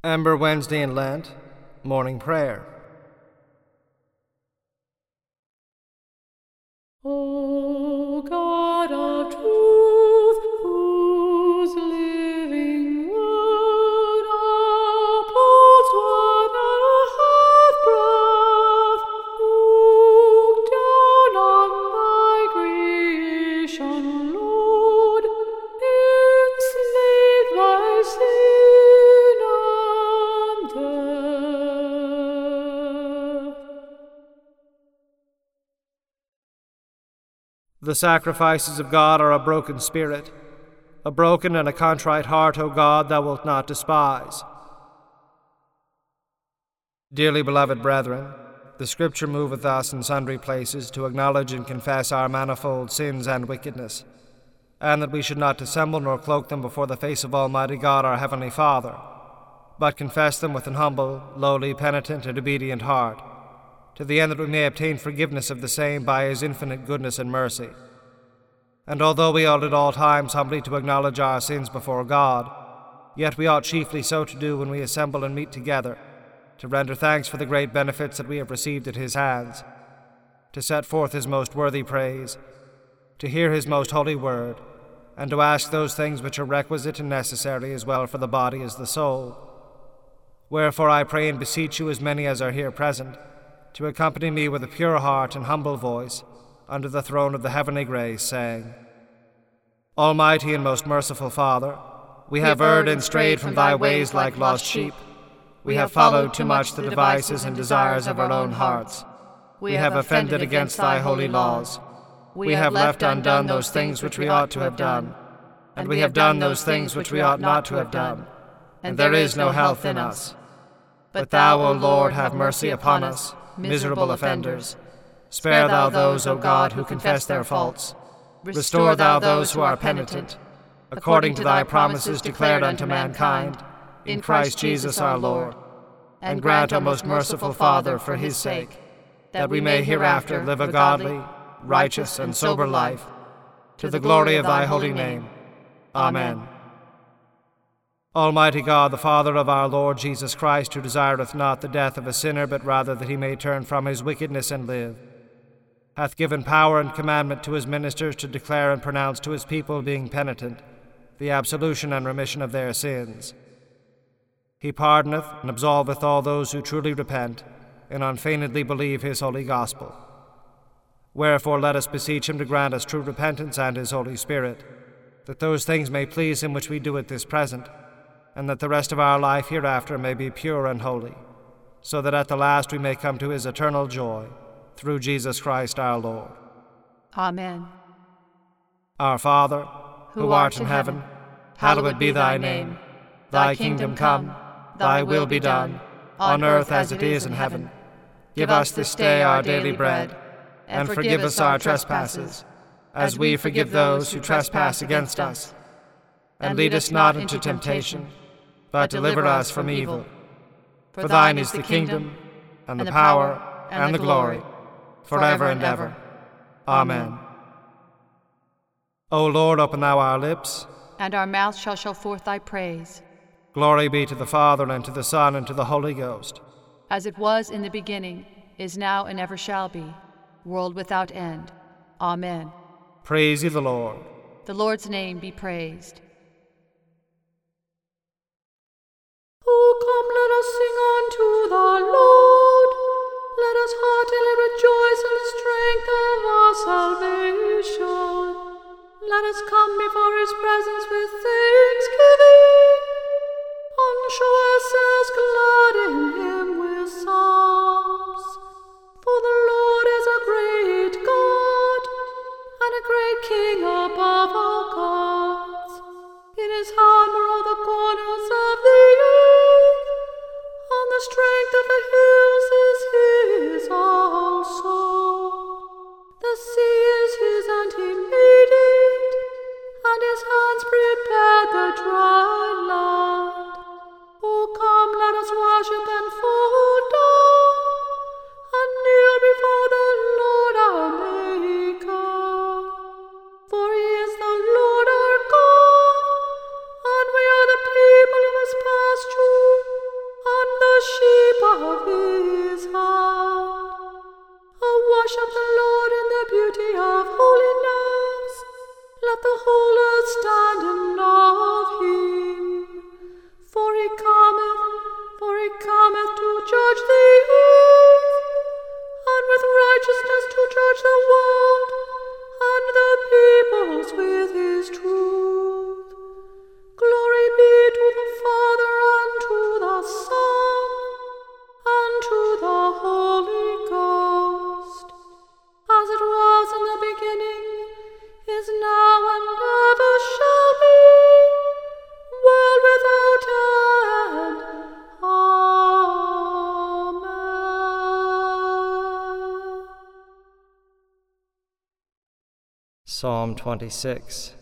Ember Wednesday in Lent, Morning Prayer. O God of truth, whose living word upholds whatever hath breath, look down on thy creation, Lord, enslave thy sin and death. The sacrifices of God are a broken spirit. A broken and a contrite heart, O God, thou wilt not despise. Dearly beloved brethren, the Scripture moveth us in sundry places to acknowledge and confess our manifold sins and wickedness, and that we should not dissemble nor cloak them before the face of Almighty God our Heavenly Father, but confess them with an humble, lowly, penitent, and obedient heart, to the end that we may obtain forgiveness of the same by His infinite goodness and mercy. And although we ought at all times humbly to acknowledge our sins before God, yet we ought chiefly so to do when we assemble and meet together, to render thanks for the great benefits that we have received at His hands, to set forth His most worthy praise, to hear His most holy word, and to ask those things which are requisite and necessary as well for the body as the soul. Wherefore I pray and beseech you, as many as are here present, to accompany me with a pure heart and humble voice under the throne of the heavenly grace, saying, Almighty and most merciful Father, we have erred and strayed from thy ways like lost sheep. We have followed too much the devices and desires of our own hearts. We have offended against thy holy laws. We have left undone those things which we ought to have done, and we have done those things which we ought not to have done, and there is no health in us. But thou, O Lord, have mercy upon us, miserable offenders. Spare thou those, O God, who confess their faults. Restore thou those who are penitent, according to thy promises declared unto mankind, in Christ Jesus our Lord. And grant, O most merciful Father, for His sake, that we may hereafter live a godly, righteous, and sober life, to the glory of thy holy name. Amen. Almighty God, the Father of our Lord Jesus Christ, who desireth not the death of a sinner, but rather that he may turn from his wickedness and live, hath given power and commandment to his ministers to declare and pronounce to his people, being penitent, the absolution and remission of their sins. He pardoneth and absolveth all those who truly repent and unfeignedly believe his holy gospel. Wherefore let us beseech him to grant us true repentance and his Holy Spirit, that those things may please him which we do at this present, and that the rest of our life hereafter may be pure and holy, so that at the last we may come to his eternal joy, through Jesus Christ our Lord. Amen. Our Father, who art in heaven, hallowed be thy name. Thy kingdom come, thy will be done, on earth as it is in heaven. Give us this day our daily bread, and forgive us our trespasses, as we forgive those who trespass against us. And lead us not into temptation, but deliver us from evil. For thine is the kingdom, and the power, and the glory, forever and ever. Amen. O Lord, open thou our lips, And our mouth shall show forth thy praise, glory be to the Father, and to the Son, and to the Holy Ghost. as it was in the beginning, is now, and ever shall be, world without end. Amen. Praise ye the Lord. The Lord's name be praised. Oh, come, let us sing unto the Lord. Let us heartily rejoice in the strength of our salvation. Let us come before his presence with thanksgiving, and show ourselves glad in him with psalms. For the Lord is a great God, and a great King above all gods. Psalm 26.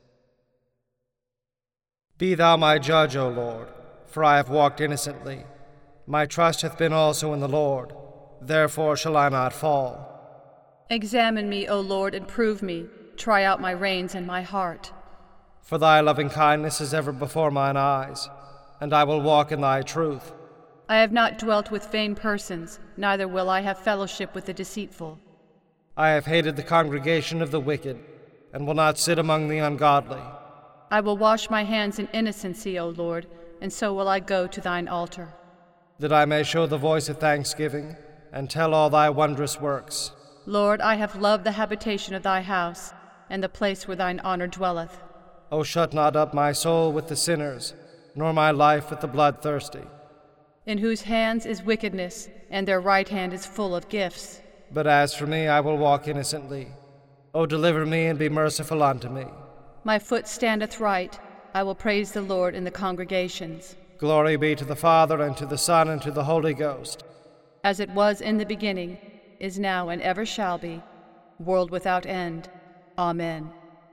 Be thou my judge, O Lord, for I have walked innocently. My trust hath been also in the Lord, therefore shall I not fall. Examine me, O Lord, and prove me. Try out my reins and my heart. For thy loving kindness is ever before mine eyes, and I will walk in thy truth. I have not dwelt with vain persons, neither will I have fellowship with the deceitful. I have hated the congregation of the wicked, and will not sit among the ungodly. I will wash my hands in innocency, O Lord, and so will I go to thine altar. That I may show the voice of thanksgiving, and tell all thy wondrous works. Lord, I have loved the habitation of thy house, and the place where thine honor dwelleth. O shut not up my soul with the sinners, nor my life with the bloodthirsty. In whose hands is wickedness, and their right hand is full of gifts. But as for me, I will walk innocently. O deliver me, and be merciful unto me. My foot standeth right. I will praise the Lord in the congregations. Glory be to the Father, and to the Son, and to the Holy Ghost. As it was in the beginning, is now, and ever shall be, world without end. Amen.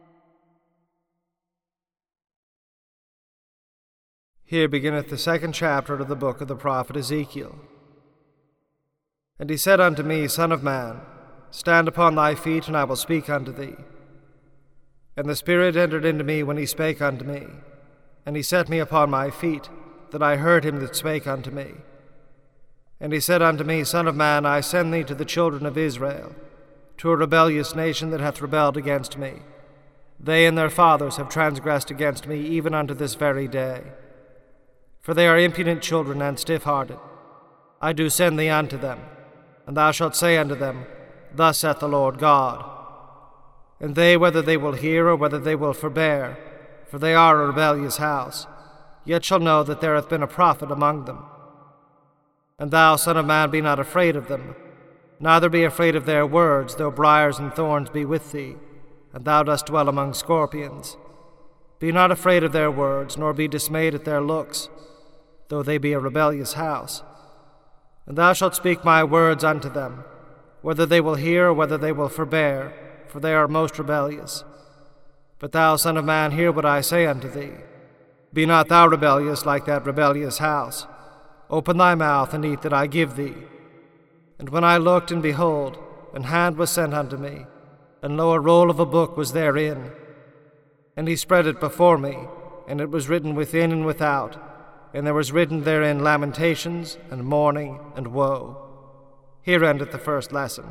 Here beginneth the second chapter of the book of the prophet Ezekiel. And he said unto me, Son of man, stand upon thy feet, and I will speak unto thee. And the Spirit entered into me when he spake unto me, and he set me upon my feet, that I heard him that spake unto me. And he said unto me, Son of man, I send thee to the children of Israel, to a rebellious nation that hath rebelled against me. They and their fathers have transgressed against me even unto this very day. For they are impudent children and stiff-hearted. I do send thee unto them, and thou shalt say unto them, Thus saith the Lord God. And they, whether they will hear or whether they will forbear, for they are a rebellious house, yet shall know that there hath been a prophet among them. And thou, Son of man, be not afraid of them, neither be afraid of their words, though briars and thorns be with thee, and thou dost dwell among scorpions. Be not afraid of their words, nor be dismayed at their looks, though they be a rebellious house. And thou shalt speak my words unto them, whether they will hear or whether they will forbear, for they are most rebellious. But thou, Son of man, hear what I say unto thee. Be not thou rebellious like that rebellious house. Open thy mouth and eat that I give thee. And when I looked, and behold, an hand was sent unto me, and lo, a roll of a book was therein. And he spread it before me, and it was written within and without, and there was written therein lamentations, and mourning, and woe. Here endeth the first lesson.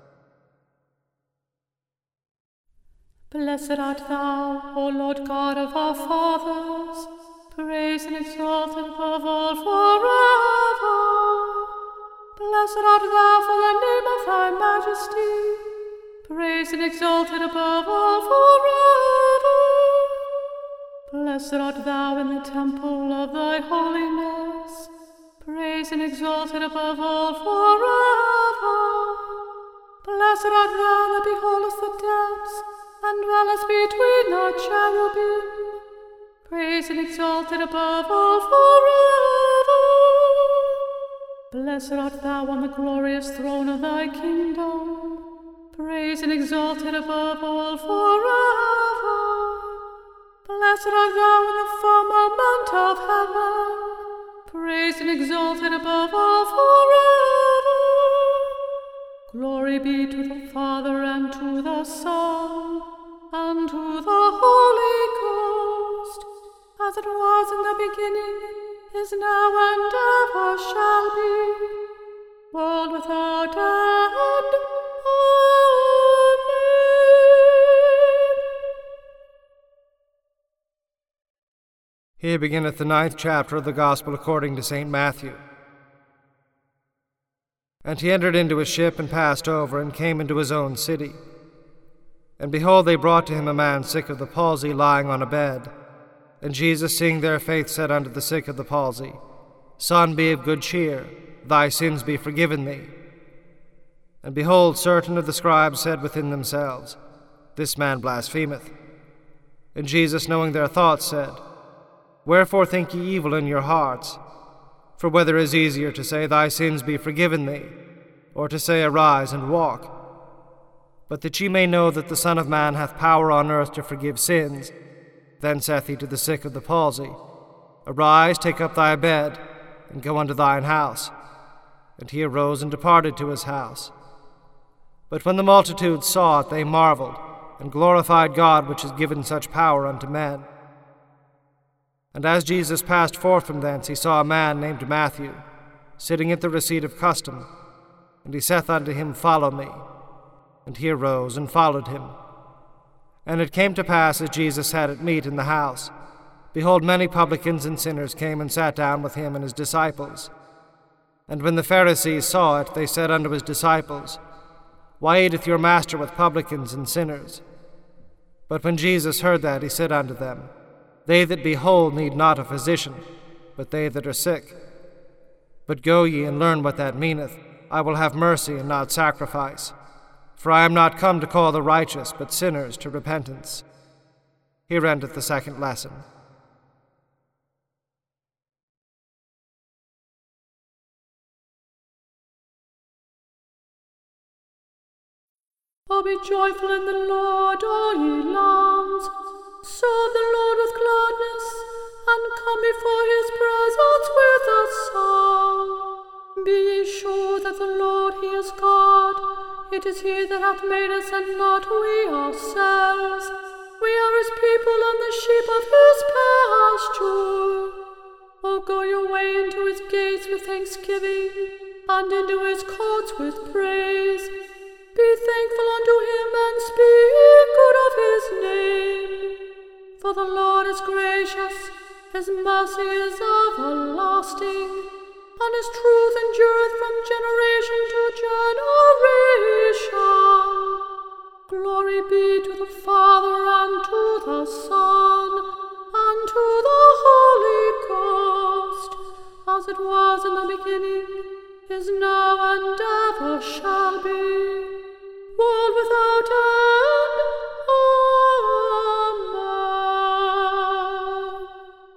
Blessed art thou, O Lord God of our fathers, praised and exalted above all forever. Blessed art thou for the name of thy majesty, praised and exalted above all forever. Blessed art thou in the temple of thy holiness, praised and exalted above all forever. Blessed art thou that beholdest the depths, and dwellest between the cherubim, praised and exalted above all forever. Blessed art thou on the glorious throne of thy kingdom, praised and exalted above all forever. Blessed art thou in the firmament of heaven, praised and exalted above all forever. Glory be to the Father, and to the Son, and to the Holy Ghost, as it was in the beginning, is now, and ever shall be, world without end. Amen. Here beginneth the 9th chapter of the Gospel according to St. Matthew. And he entered into a ship, and passed over, and came into his own city. And behold, they brought to him a man sick of the palsy, lying on a bed. And Jesus, seeing their faith, said unto the sick of the palsy, Son, be of good cheer, thy sins be forgiven thee. And behold, certain of the scribes said within themselves, This man blasphemeth. And Jesus, knowing their thoughts, said, Wherefore think ye evil in your hearts? For whether is easier to say, Thy sins be forgiven thee, or to say, Arise and walk? But that ye may know that the Son of Man hath power on earth to forgive sins, then saith he to the sick of the palsy, Arise, take up thy bed, and go unto thine house. And he arose and departed to his house. But when the multitude saw it, they marveled, and glorified God which has given such power unto men. And as Jesus passed forth from thence, he saw a man named Matthew, sitting at the receipt of custom. And he saith unto him, Follow me. And he arose and followed him. And it came to pass, as Jesus sat at meat in the house, behold, many publicans and sinners came and sat down with him and his disciples. And when the Pharisees saw it, they said unto his disciples, Why eateth your master with publicans and sinners? But when Jesus heard that, he said unto them, They that be whole need not a physician, but they that are sick. But go ye and learn what that meaneth, I will have mercy and not sacrifice. For I am not come to call the righteous, but sinners to repentance. Here endeth the second lesson. Oh, be joyful in the Lord, all ye lands. Serve the Lord with gladness, and come before his presence with a song. Be ye sure that the Lord, he is God. It is he that hath made us, and not we ourselves. We are his people, and the sheep of his pasture. O go your way into his gates with thanksgiving, and into his courts with praise. Be thankful unto him, and speak good of his name. For the Lord is gracious, his mercy is everlasting, and his truth endureth from generation to generation. Glory be to the Father, and to the Son, and to the Holy Ghost, as it was in the beginning, is now, and ever shall be, world without end. Amen.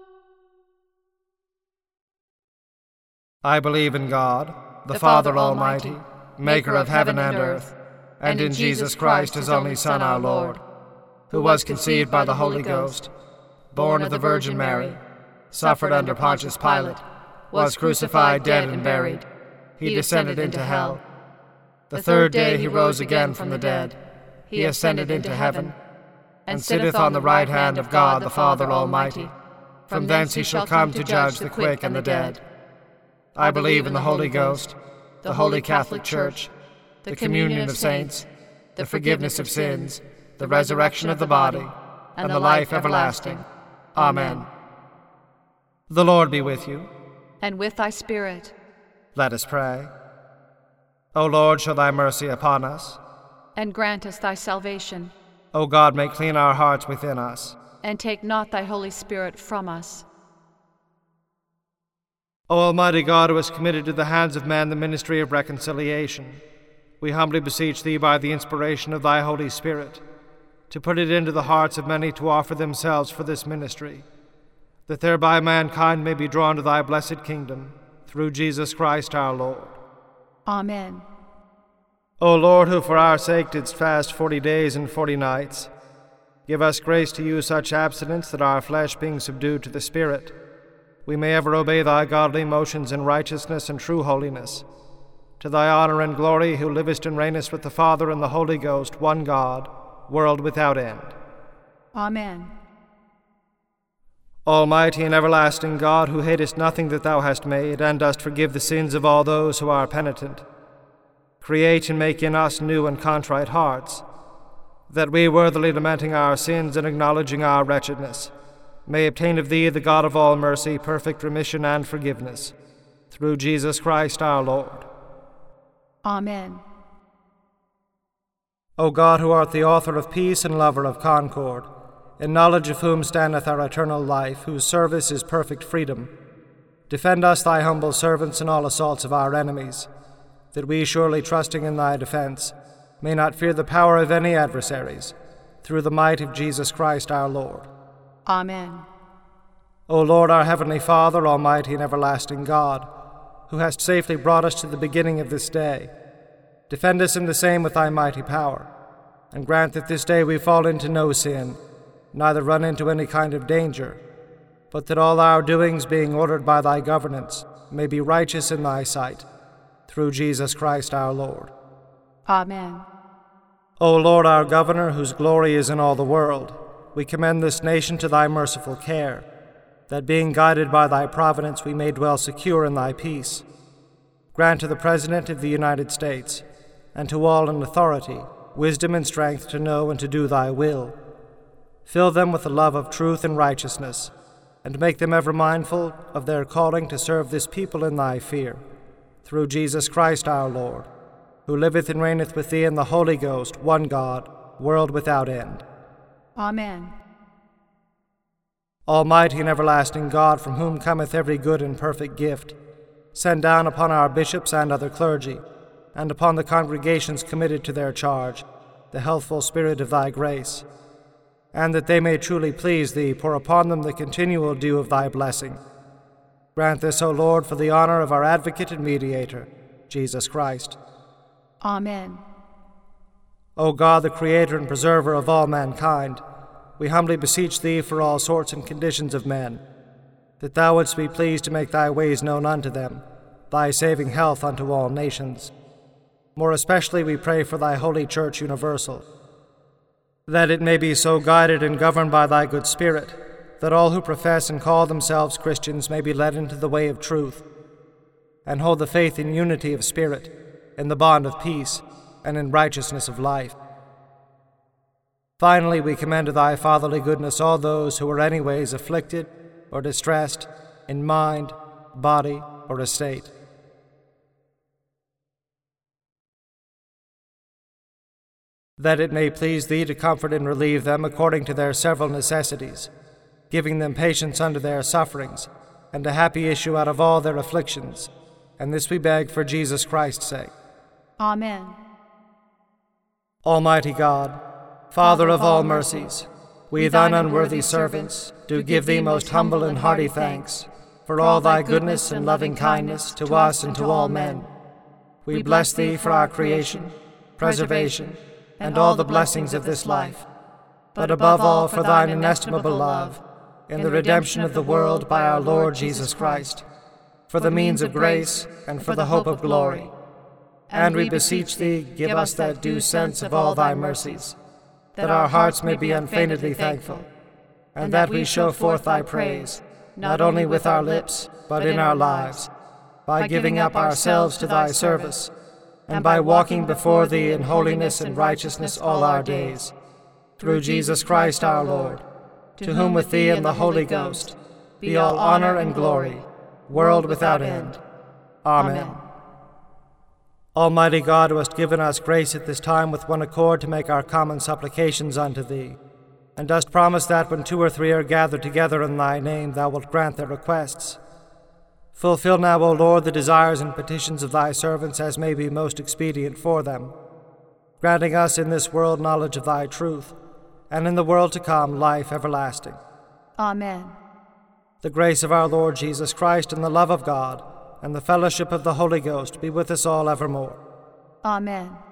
I believe in God, the Father Almighty, maker of heaven and earth, and in Jesus Christ, his only Son, our Lord, who was conceived by the Holy Ghost, born of the Virgin Mary, suffered under Pontius Pilate, was crucified, dead, and buried. He descended into hell. The third day he rose again from the dead. He ascended into heaven, and sitteth on the right hand of God the Father Almighty. From thence he shall come to judge the quick and the dead. I believe in the Holy Ghost, the Holy Catholic Church, the communion of saints, the forgiveness of sins, the resurrection of the body, and the life everlasting. Amen. The Lord be with you. And with thy spirit. Let us pray. O Lord, show thy mercy upon us. And grant us thy salvation. O God, make clean our hearts within us. And take not thy Holy Spirit from us. O Almighty God, who hast committed to the hands of men the ministry of reconciliation, we humbly beseech thee by the inspiration of thy Holy Spirit, to put it into the hearts of many to offer themselves for this ministry, that thereby mankind may be drawn to thy blessed kingdom, through Jesus Christ our Lord. Amen. O Lord, who for our sake didst fast 40 days and 40 nights, give us grace to use such abstinence that our flesh being subdued to the Spirit, we may ever obey thy godly motions in righteousness and true holiness. To thy honor and glory, who livest and reignest with the Father and the Holy Ghost, one God, world without end. Amen. Almighty and everlasting God, who hatest nothing that thou hast made, and dost forgive the sins of all those who are penitent, create and make in us new and contrite hearts, that we, worthily lamenting our sins and acknowledging our wretchedness, may obtain of thee, the God of all mercy, perfect remission and forgiveness, through Jesus Christ our Lord. Amen. O God, who art the author of peace and lover of concord, in knowledge of whom standeth our eternal life, whose service is perfect freedom, defend us, thy humble servants, in all assaults of our enemies, that we, surely trusting in thy defense, may not fear the power of any adversaries, through the might of Jesus Christ our Lord. Amen. O Lord, our heavenly Father, almighty and everlasting God, who hast safely brought us to the beginning of this day, defend us in the same with thy mighty power, and grant that this day we fall into no sin, neither run into any kind of danger, but that all our doings, being ordered by thy governance, may be righteous in thy sight, through Jesus Christ our Lord. Amen. O Lord, our governor, whose glory is in all the world, we commend this nation to thy merciful care, that being guided by thy providence we may dwell secure in thy peace. Grant to the President of the United States, and to all in authority, wisdom and strength to know and to do thy will. Fill them with the love of truth and righteousness, and make them ever mindful of their calling to serve this people in thy fear, through Jesus Christ our Lord, who liveth and reigneth with thee in the Holy Ghost, one God, world without end. Amen. Almighty and everlasting God, from whom cometh every good and perfect gift, send down upon our bishops and other clergy, and upon the congregations committed to their charge, the healthful spirit of thy grace, and that they may truly please thee, pour upon them the continual dew of thy blessing. Grant this, O Lord, for the honor of our advocate and mediator, Jesus Christ. Amen. O God, the creator and preserver of all mankind, we humbly beseech thee for all sorts and conditions of men, that thou wouldst be pleased to make thy ways known unto them, thy saving health unto all nations. More especially we pray for thy holy Church universal, that it may be so guided and governed by thy good Spirit, that all who profess and call themselves Christians may be led into the way of truth, and hold the faith in unity of spirit, in the bond of peace, and in righteousness of life. Finally, we commend to thy fatherly goodness all those who are anyways afflicted or distressed in mind, body, or estate. That it may please thee to comfort and relieve them according to their several necessities, giving them patience under their sufferings, and a happy issue out of all their afflictions. And this we beg for Jesus Christ's sake. Amen. Almighty God, Father of all mercies, we thine unworthy servants do give thee most humble and hearty thanks for all thy goodness and loving kindness to us and to all men. We bless thee for our creation, preservation, and all the blessings of this life, but above all for thine inestimable love, in the redemption of the world by our Lord Jesus Christ, for the means of grace and for the hope of glory. And we beseech thee, give us that due sense of all thy mercies, that our hearts may be unfeignedly thankful, and that we show forth thy praise, not only with our lips, but in our lives, by giving up ourselves to thy service, and by walking before thee in holiness and righteousness all our days, through Jesus Christ our Lord, to whom with thee and the Holy Ghost be all honor and glory, world without end. Amen. Almighty God, who hast given us grace at this time with one accord to make our common supplications unto thee, and dost promise that when 2 or 3 are gathered together in thy name, thou wilt grant their requests. Fulfill now, O Lord, the desires and petitions of thy servants as may be most expedient for them, granting us in this world knowledge of thy truth, and in the world to come life everlasting. Amen. The grace of our Lord Jesus Christ, and the love of God, and the fellowship of the Holy Ghost be with us all evermore. Amen.